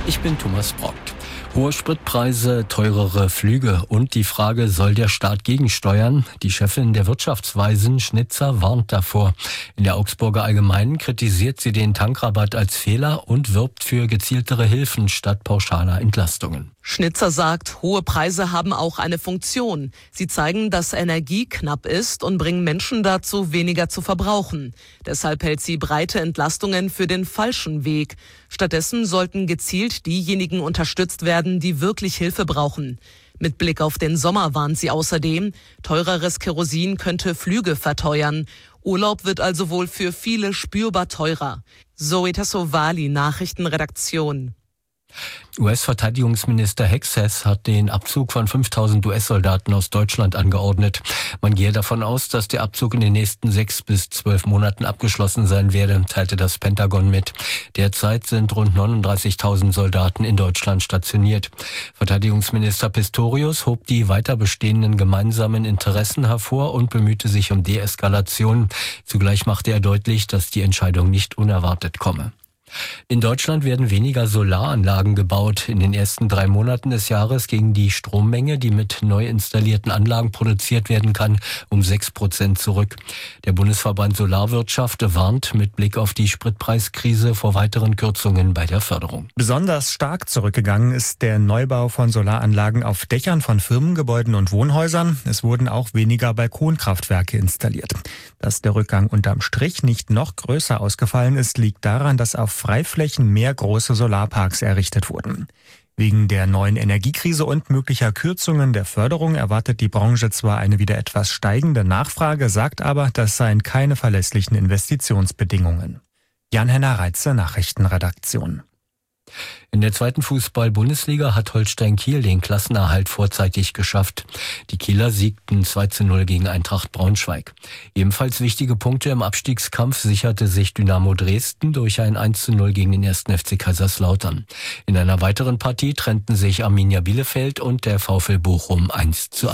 Ich bin Thomas Brock. Hohe Spritpreise, teurere Flüge und die Frage, soll der Staat gegensteuern? Die Chefin der Wirtschaftsweisen, Schnitzer, warnt davor. In der Augsburger Allgemeinen kritisiert sie den Tankrabatt als Fehler und wirbt für gezieltere Hilfen statt pauschaler Entlastungen. Schnitzer sagt, hohe Preise haben auch eine Funktion. Sie zeigen, dass Energie knapp ist und bringen Menschen dazu, weniger zu verbrauchen. Deshalb hält sie breite Entlastungen für den falschen Weg. Stattdessen sollten gezielt diejenigen unterstützt werden, die wirklich Hilfe brauchen. Mit Blick auf den Sommer warnt sie außerdem, teureres Kerosin könnte Flüge verteuern. Urlaub wird also wohl für viele spürbar teurer. Zoe Tassovali, Nachrichtenredaktion. US-Verteidigungsminister Hexas hat den Abzug von 5000 US-Soldaten aus Deutschland angeordnet. Man gehe davon aus, dass der Abzug in den nächsten 6 bis 12 Monaten abgeschlossen sein werde, teilte das Pentagon mit. Derzeit sind rund 39.000 Soldaten in Deutschland stationiert. Verteidigungsminister Pistorius hob die weiter bestehenden gemeinsamen Interessen hervor und bemühte sich um Deeskalation. Zugleich machte er deutlich, dass die Entscheidung nicht unerwartet komme. In Deutschland werden weniger Solaranlagen gebaut. In den ersten 3 Monaten des Jahres ging die Strommenge, die mit neu installierten Anlagen produziert werden kann, um 6% zurück. Der Bundesverband Solarwirtschaft warnt mit Blick auf die Spritpreiskrise vor weiteren Kürzungen bei der Förderung. Besonders stark zurückgegangen ist der Neubau von Solaranlagen auf Dächern von Firmengebäuden und Wohnhäusern. Es wurden auch weniger Balkonkraftwerke installiert. Dass der Rückgang unterm Strich nicht noch größer ausgefallen ist, liegt daran, dass auf Freiflächen mehr große Solarparks errichtet wurden. Wegen der neuen Energiekrise und möglicher Kürzungen der Förderung erwartet die Branche zwar eine wieder etwas steigende Nachfrage, sagt aber, das seien keine verlässlichen Investitionsbedingungen. Jan-Henner Reitze, Nachrichtenredaktion. In der 2. Fußball-Bundesliga hat Holstein Kiel den Klassenerhalt vorzeitig geschafft. Die Kieler siegten 2:0 gegen Eintracht Braunschweig. Ebenfalls wichtige Punkte im Abstiegskampf sicherte sich Dynamo Dresden durch ein 1:0 gegen den 1. FC Kaiserslautern. In einer weiteren Partie trennten sich Arminia Bielefeld und der VfL Bochum 1:1.